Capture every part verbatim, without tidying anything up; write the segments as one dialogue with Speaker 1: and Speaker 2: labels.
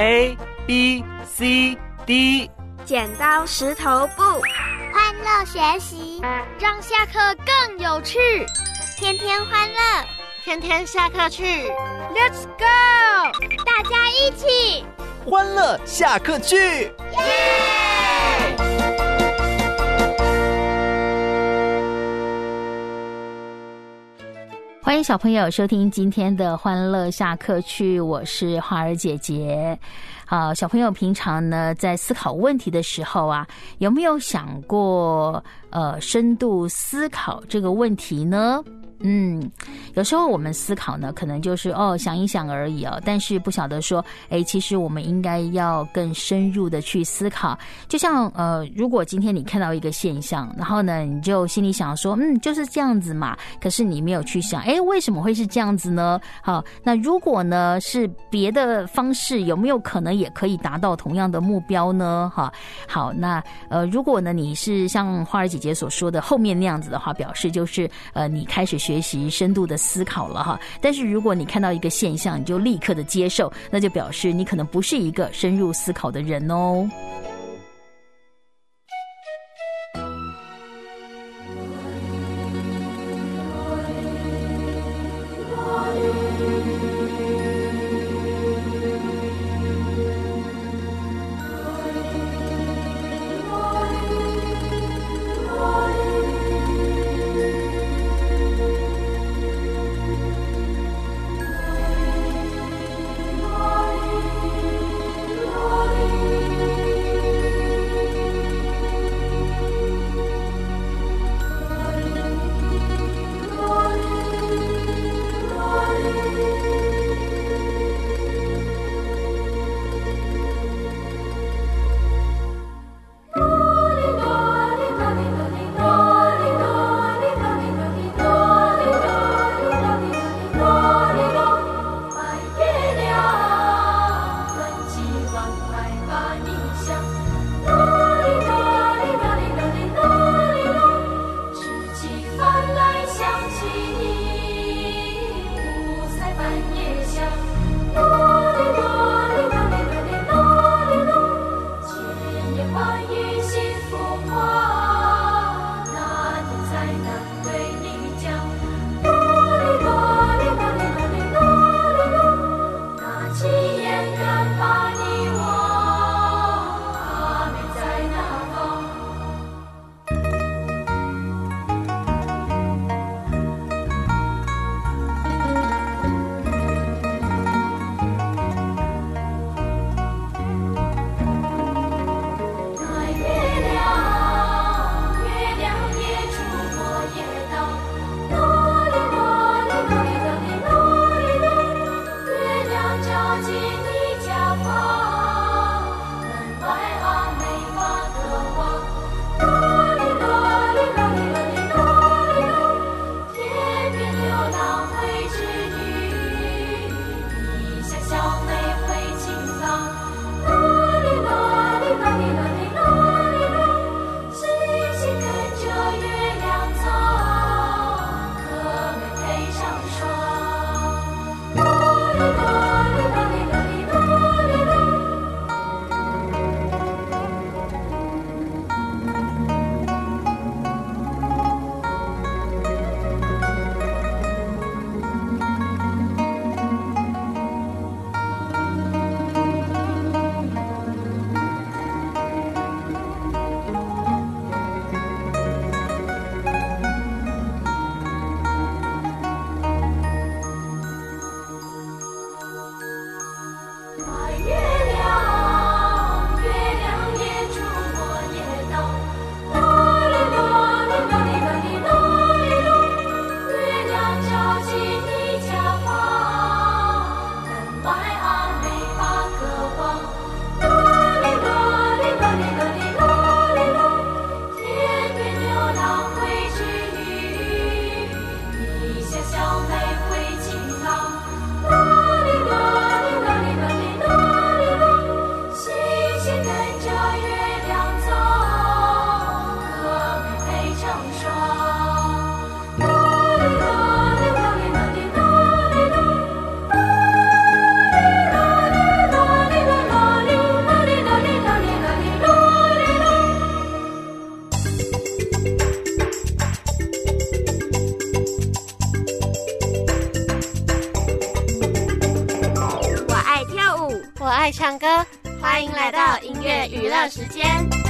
Speaker 1: A B C D。
Speaker 2: 剪刀石头布，
Speaker 3: 欢乐学习，
Speaker 4: 让下课更有趣。
Speaker 3: 天天欢乐，
Speaker 4: 天天下课去
Speaker 2: Let's go！
Speaker 3: 大家一起
Speaker 1: 欢乐下课去，耶！
Speaker 5: 欢迎小朋友收听今天的欢乐下课去，我是花儿姐姐。好，小朋友平常呢在思考问题的时候啊，有没有想过呃深度思考这个问题呢？嗯，有时候我们思考呢，可能就是哦想一想而已哦，但是不晓得说，哎，其实我们应该要更深入的去思考。就像呃，如果今天你看到一个现象，然后呢，你就心里想说，嗯，就是这样子嘛。可是你没有去想，哎，为什么会是这样子呢？好，那如果呢是别的方式，有没有可能也可以达到同样的目标呢？哈，好，那呃，如果呢你是像花儿姐姐所说的后面那样子的话，表示就是呃你开始学。学习深度的思考了哈，但是如果你看到一个现象，你就立刻的接受，那就表示你可能不是一个深入思考的人哦。
Speaker 4: 爱唱歌，欢迎来到音乐娱乐时间。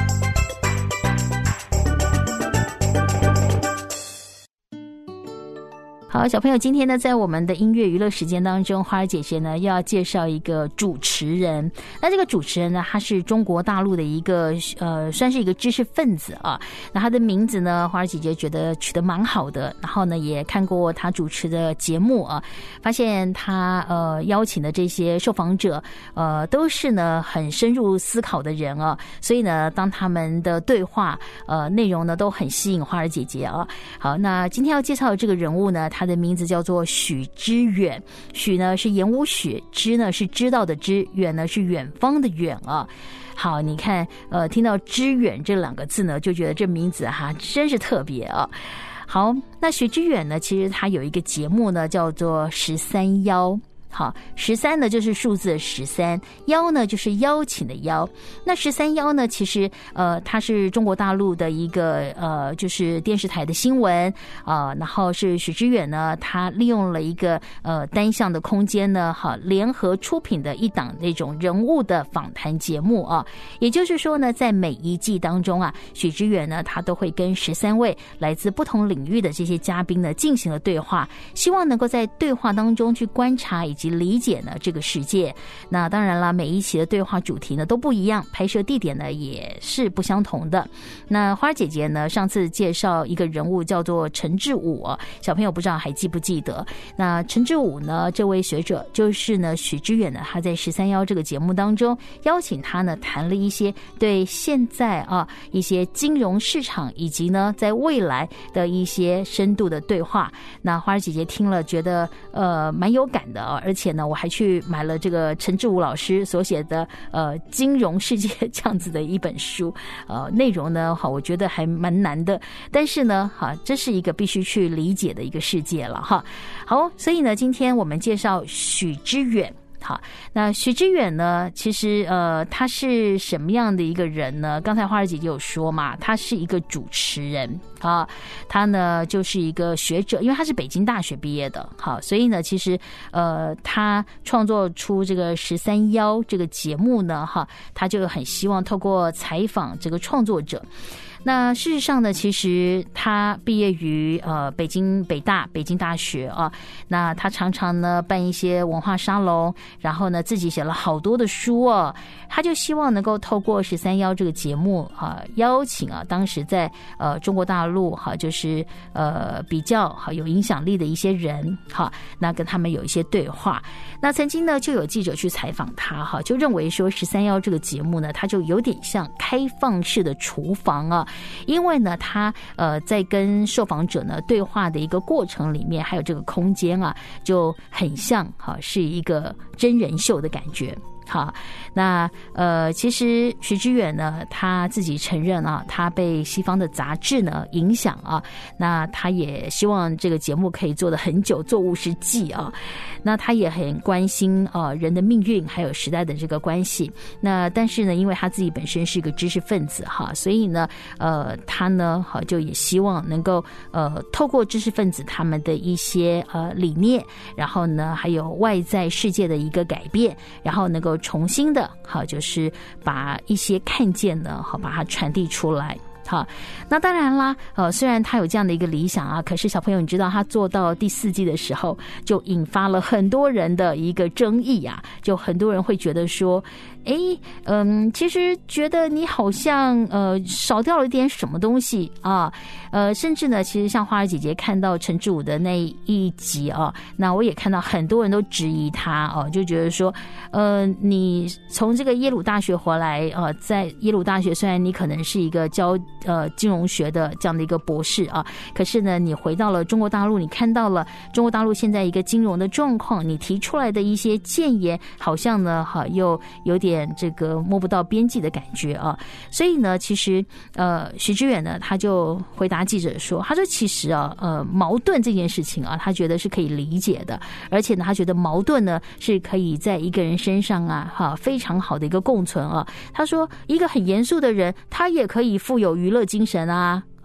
Speaker 5: 好，小朋友，今天呢，在我们的音乐娱乐时间当中，花儿姐姐呢要介绍一个主持人。那这个主持人呢，他是中国大陆的一个呃，算是一个知识分子啊。那他的名字呢，花儿姐姐觉得取得蛮好的。然后呢，也看过他主持的节目啊，发现他呃邀请的这些受访者呃都是呢很深入思考的人啊。所以呢，当他们的对话呃内容呢都很吸引花儿姐姐啊。好，那今天要介绍的这个人物呢，他的名字叫做许知远，许呢是言无许，知呢是知道的知，远呢是远方的远啊。好，你看，呃，听到知远这两个字呢，就觉得这名字哈真是特别啊。好，那许知远呢，其实他有一个节目呢，叫做十三邀。好，十三呢就是数字的十三，邀呢就是邀请的邀。那十三邀呢，其实呃它是中国大陆的一个呃就是电视台的新闻啊、呃，然后是许知远呢，他利用了一个呃单向的空间呢，好联合出品的一档那种人物的访谈节目啊。也就是说呢，在每一季当中啊，许知远呢他都会跟十三位来自不同领域的这些嘉宾呢进行了对话，希望能够在对话当中去观察以及及理解呢这个世界。那当然了，每一期的对话主题呢都不一样，拍摄地点呢也是不相同的。那花儿姐姐呢上次介绍一个人物叫做陈志武、啊、小朋友不知道还记不记得。那陈志武呢这位学者就是呢许知远呢他在十三邀这个节目当中邀请他呢谈了一些对现在啊一些金融市场以及呢在未来的一些深度的对话。那花儿姐姐听了觉得呃蛮有感的啊，而且呢我还去买了这个陈志武老师所写的呃金融世界这样子的一本书。呃内容呢好我觉得还蛮难的，但是呢哈这是一个必须去理解的一个世界了哈。好，所以呢今天我们介绍许知远。好，那许知远呢其实呃他是什么样的一个人呢？刚才花儿姐姐有说嘛，他是一个主持人啊，他呢就是一个学者，因为他是北京大学毕业的。好，所以呢其实呃他创作出这个十三邀这个节目呢哈，他就很希望透过采访这个创作者。那事实上呢，其实他毕业于呃北京北大北京大学啊。那他常常呢办一些文化沙龙，然后呢自己写了好多的书哦。他就希望能够透过十三邀这个节目啊，邀请啊当时在呃中国大陆哈、啊，就是呃比较好有影响力的一些人哈、啊，那跟他们有一些对话。那曾经呢就有记者去采访他哈、啊，就认为说十三邀这个节目呢，它就有点像开放式的厨房啊。因为呢他呃在跟受访者呢对话的一个过程里面，还有这个空间啊，就很像哈、啊、是一个真人秀的感觉。好，那呃，其实许知远呢，他自己承认啊，他被西方的杂志呢影响啊，那他也希望这个节目可以做得很久，做五十季啊。那他也很关心啊人的命运还有时代的这个关系。那但是呢，因为他自己本身是一个知识分子哈，所以呢，呃，他呢好就也希望能够呃透过知识分子他们的一些呃理念，然后呢还有外在世界的一个改变，然后能够重新的好就是把一些看见呢好把它传递出来。好，那当然啦，呃，虽然他有这样的一个理想啊，可是小朋友你知道他做到第四季的时候，就引发了很多人的一个争议啊，就很多人会觉得说，哎，嗯，其实觉得你好像呃少掉了一点什么东西啊，呃，甚至呢，其实像花儿姐姐看到陈志武的那一集啊，那我也看到很多人都质疑他哦、啊，就觉得说，呃，你从这个耶鲁大学回来啊，在耶鲁大学虽然你可能是一个教呃金融学的这样的一个博士啊，可是呢，你回到了中国大陆，你看到了中国大陆现在一个金融的状况，你提出来的一些建言，好像呢，哈、啊，又有点这个摸不到边际的感觉啊。所以呢，其实呃，许知远呢，他就回答记者说，他说其实啊，呃，矛盾这件事情啊，他觉得是可以理解的，而且呢，他觉得矛盾呢是可以在一个人身上啊，哈、啊，非常好的一个共存啊。他说，一个很严肃的人，他也可以富有娱乐精神啊。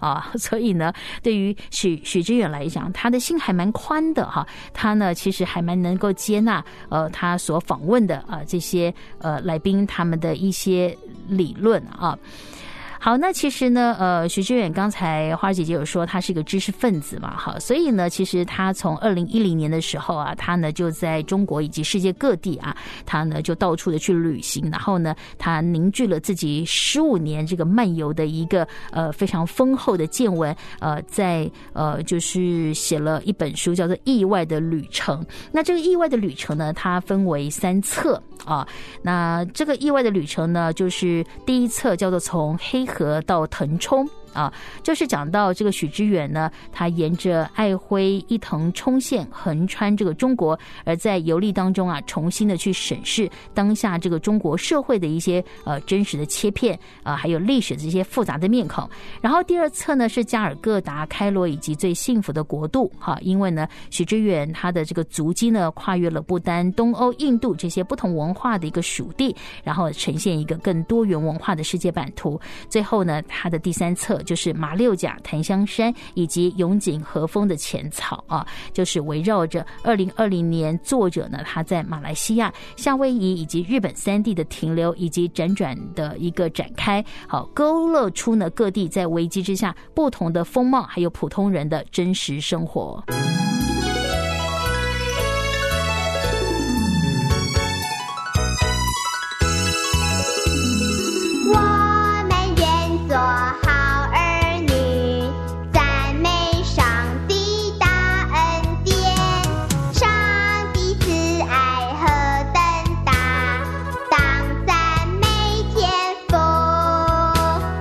Speaker 5: 啊，所以呢，对于许许知远来讲，他的心还蛮宽的哈，他呢其实还蛮能够接纳呃他所访问的啊、呃、这些呃来宾他们的一些理论啊。好，那其实呢，呃，许知远刚才花儿姐姐有说他是一个知识分子嘛，好，所以呢，其实他从二零一零年的时候啊，他呢就在中国以及世界各地啊，他呢就到处的去旅行，然后呢，他凝聚了自己十五年这个漫游的一个呃非常丰厚的见闻，呃，在呃就是写了一本书叫做《意外的旅程》。那这个意外的旅程呢，它分为三册啊，那这个意外的旅程呢，就是第一册叫做从黑河到腾冲啊，就是讲到这个许知远呢，他沿着爱辉伊藤冲线横穿这个中国，而在游历当中啊，重新的去审视当下这个中国社会的一些呃真实的切片啊、呃，还有历史的这些复杂的面孔。然后第二册呢是加尔各答、开罗以及最幸福的国度哈，因为呢许知远他的这个足迹呢跨越了不丹、东欧、印度这些不同文化的一个属地，然后呈现一个更多元文化的世界版图。最后呢，他的第三册就是马六甲、檀香山以及永景和风的浅草啊，就是围绕着二零二零年作者呢他在马来西亚、夏威夷以及日本三地的停留以及辗转的一个展开，好勾勒出呢各地在危机之下不同的风貌，还有普通人的真实生活。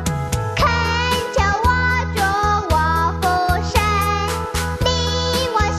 Speaker 3: 恳求我主我父神，令我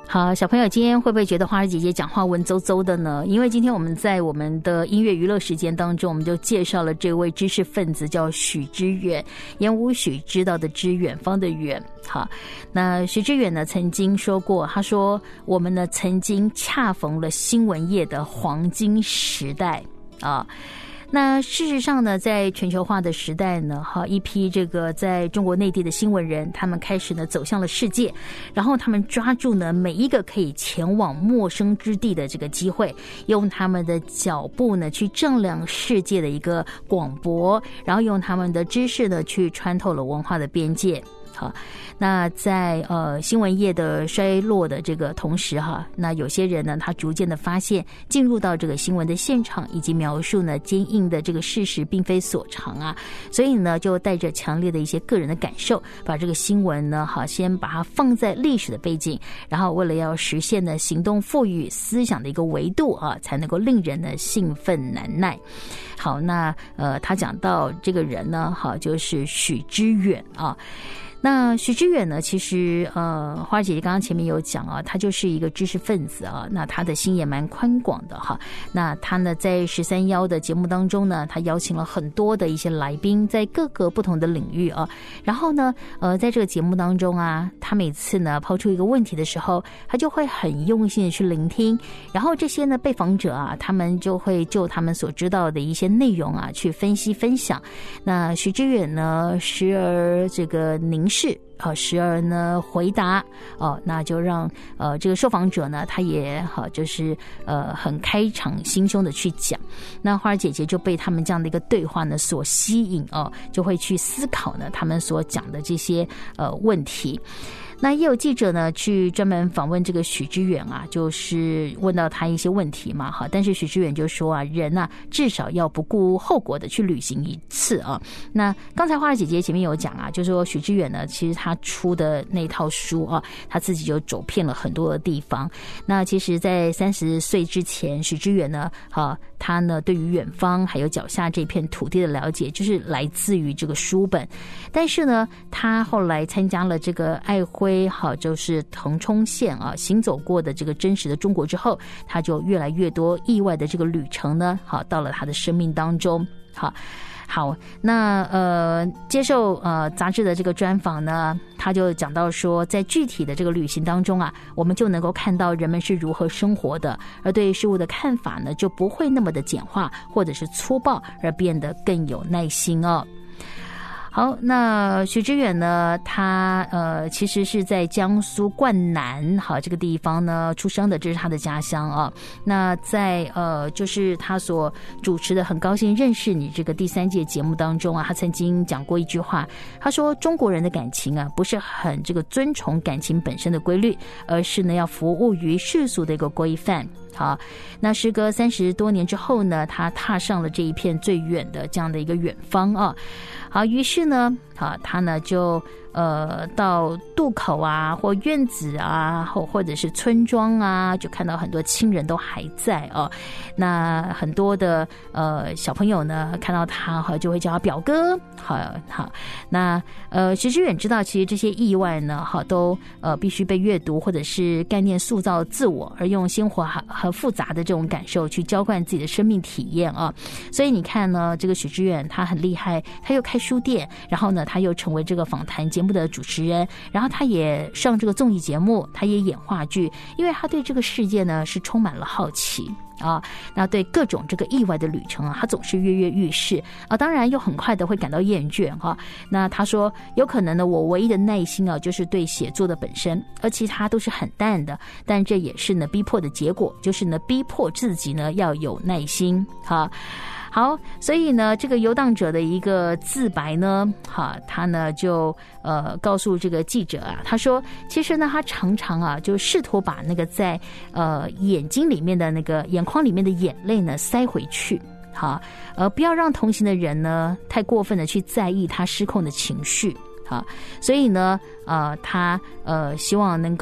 Speaker 5: 好，小朋友今天会不会觉得花儿姐姐讲话文绉绉的呢？因为今天我们在我们的音乐娱乐时间当中，我们就介绍了这位知识分子叫许知远，言无许知道的知，远方的远。好，那许知远呢曾经说过，他说我们呢曾经恰逢了新闻业的黄金时代啊。那事实上呢，在全球化的时代呢，哈，一批这个在中国内地的新闻人，他们开始呢走向了世界，然后他们抓住呢每一个可以前往陌生之地的这个机会，用他们的脚步呢去丈量世界的一个广博，然后用他们的知识呢去穿透了文化的边界。好，那在呃新闻业的衰落的这个同时哈，那有些人呢，他逐渐的发现，进入到这个新闻的现场以及描述呢坚硬的这个事实并非所长啊，所以呢就带着强烈的一些个人的感受，把这个新闻呢好先把它放在历史的背景，然后为了要实现呢行动赋予思想的一个维度啊，才能够令人呢兴奋难耐。好，那呃他讲到这个人呢，好就是许知远啊。那许知远呢，其实呃花儿姐姐刚刚前面有讲啊，他就是一个知识分子啊，那他的心也蛮宽广的哈。那他呢在十三邀的节目当中呢，他邀请了很多的一些来宾，在各个不同的领域啊。然后呢呃在这个节目当中啊，他每次呢抛出一个问题的时候，他就会很用心的去聆听，然后这些呢被访者啊，他们就会就他们所知道的一些内容啊去分析分享。那许知远呢时而这个凝视啊，时而呢回答哦，那就让呃这个受访者呢，他也好就是呃很开场心胸的去讲。那花儿姐姐就被他们这样的一个对话呢所吸引哦，就会去思考呢他们所讲的这些呃问题。那也有记者呢去专门访问这个许知远啊，就是问到他一些问题嘛，哈，但是许知远就说啊，人啊至少要不顾后果的去旅行一次啊。那刚才花儿姐姐前面有讲啊，就说许知远呢，其实他出的那套书啊，他自己就走遍了很多的地方。那其实，在三十岁之前，许知远呢，啊，他呢对于远方还有脚下这片土地的了解，就是来自于这个书本。但是呢，他后来参加了这个爱辉。好，就是腾冲县啊，行走过的这个真实的中国之后，他就越来越多意外的这个旅程呢，好，到了他的生命当中。好，好，那呃，接受呃杂志的这个专访呢，他就讲到说，在具体的这个旅行当中啊，我们就能够看到人们是如何生活的，而对事物的看法呢，就不会那么的简化或者是粗暴，而变得更有耐心哦。好，那许知远呢，他呃其实是在江苏灌南好这个地方呢出生的，这是他的家乡啊。那在呃就是他所主持的很高兴认识你这个第三届节目当中啊，他曾经讲过一句话，他说中国人的感情啊不是很这个尊崇感情本身的规律，而是呢要服务于世俗的一个规范。好，那时隔三十多年之后呢，他踏上了这一片最远的这样的一个远方啊。好，于是呢，好，他呢就呃到渡口啊，或院子啊，或或者是村庄啊，就看到很多亲人都还在哦。那很多的呃小朋友呢，看到他哈，就会叫他表哥。好好，那呃许知远知道，其实这些意外呢，哈，都呃必须被阅读或者是概念塑造自我，而用鲜活和和复杂的这种感受去浇灌自己的生命体验啊。所以你看呢，这个许知远他很厉害，他又开书店，然后呢，他又成为这个访谈节目的主持人，然后他也上这个综艺节目，他也演话剧，因为他对这个世界呢是充满了好奇啊。那对各种这个意外的旅程啊，他总是跃跃欲试啊，当然又很快的会感到厌倦哈、啊。那他说，有可能呢，我唯一的耐心啊，就是对写作的本身，而其他都是很淡的。但这也是呢逼迫的结果，就是呢逼迫自己呢要有耐心哈。啊好，所以呢，这个游荡者的一个自白呢，哈，他呢就呃告诉这个记者啊，他说，其实呢，他常常啊就试图把那个在呃眼睛里面的那个眼眶里面的眼泪呢塞回去。好，呃，不要让同行的人呢太过分的去在意他失控的情绪。好，所以呢，呃，他呃希望能够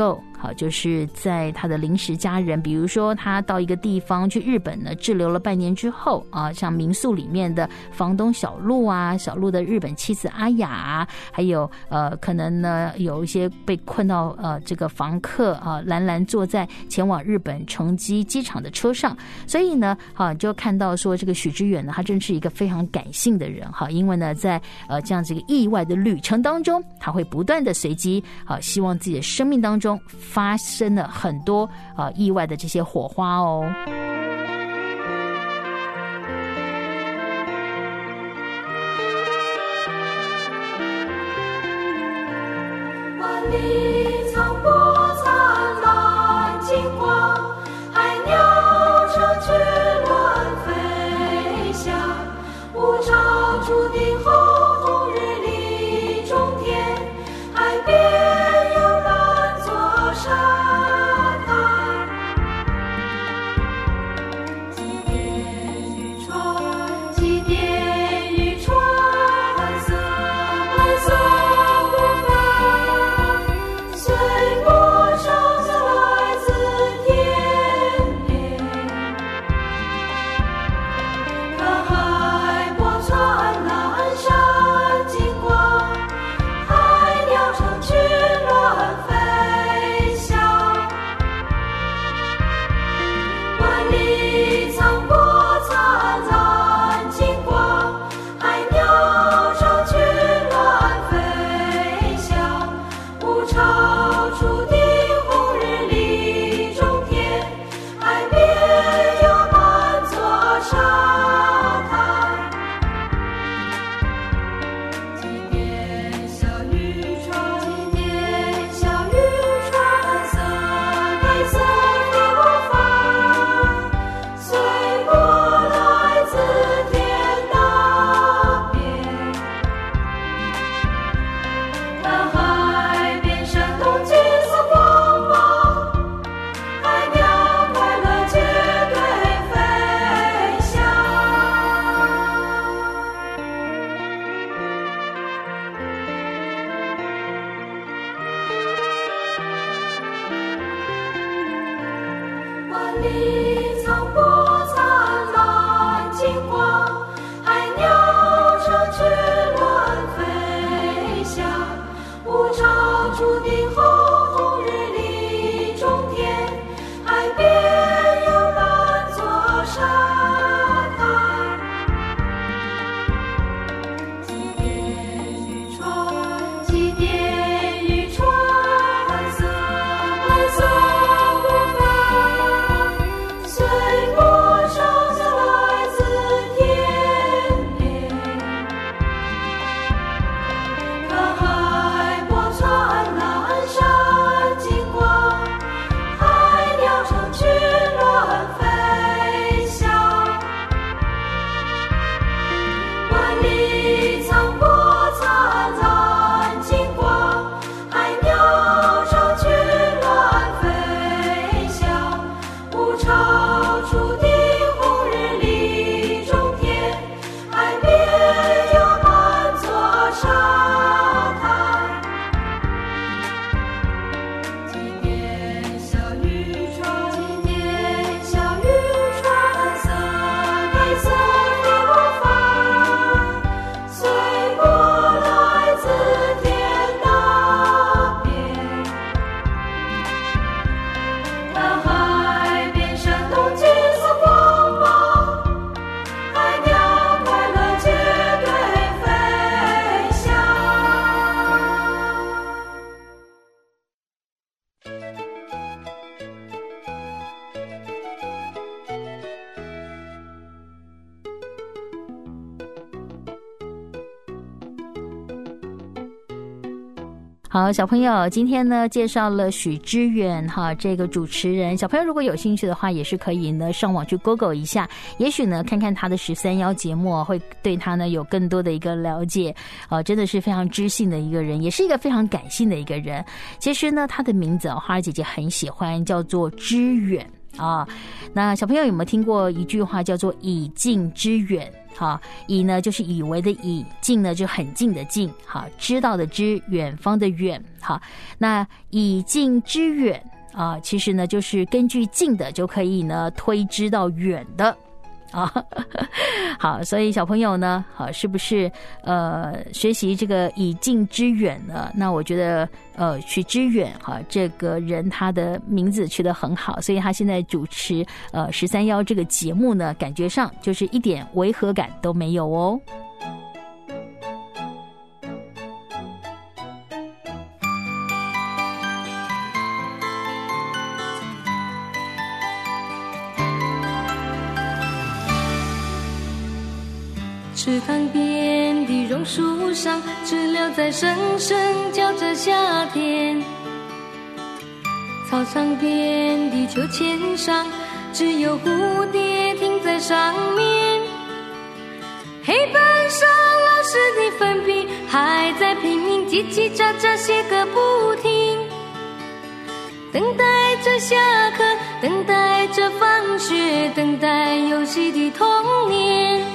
Speaker 5: 好，就是在他的临时家人，比如说他到一个地方去日本呢滞留了半年之后啊，像民宿里面的房东小陆啊，小陆的日本妻子阿雅啊，还有呃可能呢有一些被困到呃这个房客啊，蓝蓝坐在前往日本乘机机场的车上，所以呢啊就看到说这个许知远呢，他真是一个非常感性的人哈，因为呢在呃这样子一个意外的旅程当中，他会不断的随机啊，希望自己的生命当中发生了很多啊意外的这些火花哦。
Speaker 6: 万里苍波灿烂金光，海鸟成群乱飞翔，物超注定后红日丽中天，海边有蓝座沙滩，几点渔船，几点渔船，蓝色蓝色不分，随波上下来自天边，看海波穿蓝山金光，海鸟成群乱飞翔，万里苍波灿烂金光，海鸟成群乱飞翔，物超注定红日丽中天，海边有满座沙滩，几点小渔船，几点小渔船，蓝色蓝色飞过帆，随波来自天那边，看海边闪动金色光芒，海鸟快乐绝对飞翔。万里苍波灿烂金光，海鸟成群乱飞翔，物超注定后红日丽中天，海边有蓝座沙滩，几点渔船，几点渔船，蓝色蓝色不分，随波上下来自天边，看海波穿蓝山金光，海鸟成群乱飞翔，万里苍波灿烂金光，海鸟成群乱飞翔，物超注定红日丽中天，海边有满座沙滩，几点小渔船，几点小渔船，蓝色蓝色飞过帆，随波来自天那边，看海边闪动金色光芒，海鸟快乐绝对飞翔。
Speaker 5: 好，小朋友，今天呢介绍了许知远哈这个主持人，小朋友如果有兴趣的话，也是可以呢上网去 Google 一下，也许呢看看他的十三邀节目，会对他呢有更多的一个了解。呃，真的是非常知性的一个人，也是一个非常感性的一个人。其实呢，他的名字哦，花儿姐姐很喜欢，叫做知远啊。那小朋友有没有听过一句话叫做以近知远？ 好，以呢就是以为的以，近呢就很近的近，好，知道的知，远方的远，好，那以近知远啊，其实呢就是根据近的就可以呢推知到远的。啊，好，所以小朋友呢，好，是不是呃学习这个以近知远呢？那我觉得呃许知远哈，这个人他的名字取得很好，所以他现在主持呃十三邀这个节目呢，感觉上就是一点违和感都没有哦。
Speaker 6: 池塘边的榕树上，知了在声声叫着夏天。操场边的秋千上，只有蝴蝶停在上面。黑板上老师的粉笔还在拼命叽叽喳喳写个不停，等待着下课，等待着放学，等待游戏的童年。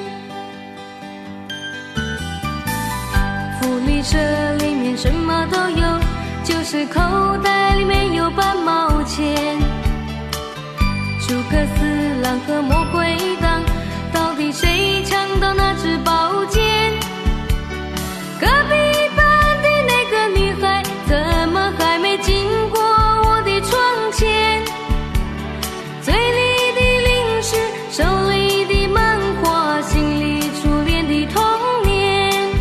Speaker 6: 福利社里面什么都有，就是口袋里面有半毛钱。诸葛四郎和魔鬼党，到底谁抢到那支宝剑？隔壁班的那个女孩，怎么还没经过我的窗前？嘴里的零食，手里的漫画，心里初恋的童年。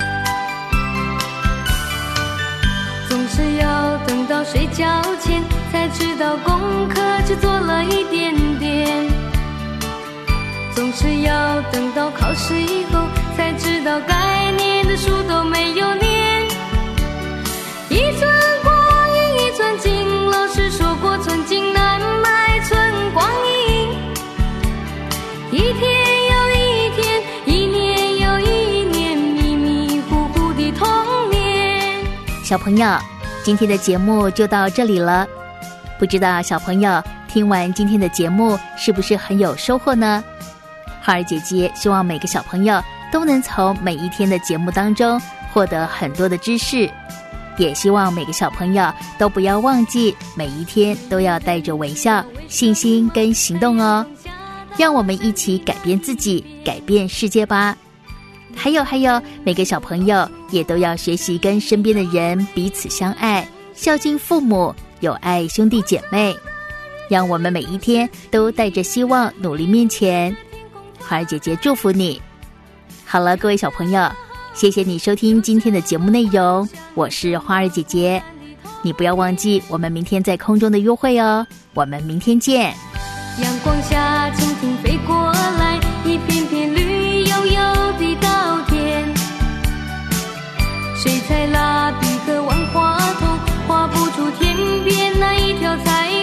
Speaker 6: 总是要等到睡觉前，才知道功课只做了一点点。总是要等到考试以后，才知道该念的书都没有念。一寸光阴一寸金，老师说过寸金难买寸光阴。一天又一天，一年又一年，迷迷糊糊的童年。
Speaker 5: 小朋友，今天的节目就到这里了。不知道小朋友听完今天的节目是不是很有收获呢？花儿姐姐希望每个小朋友都能从每一天的节目当中获得很多的知识，也希望每个小朋友都不要忘记每一天都要带着微笑、信心跟行动哦。让我们一起改变自己，改变世界吧。还有还有，每个小朋友也都要学习跟身边的人彼此相爱，孝敬父母，有爱兄弟姐妹。让我们每一天都带着希望努力面前。花儿姐姐祝福你。好了，各位小朋友，谢谢你收听今天的节目内容，我是花儿姐姐。你不要忘记我们明天在空中的约会哦，我们明天见。
Speaker 6: 阳光下蜻蜓飞过来，一片片绿油油的稻田。水彩蜡笔和万花筒画不出天边那一条彩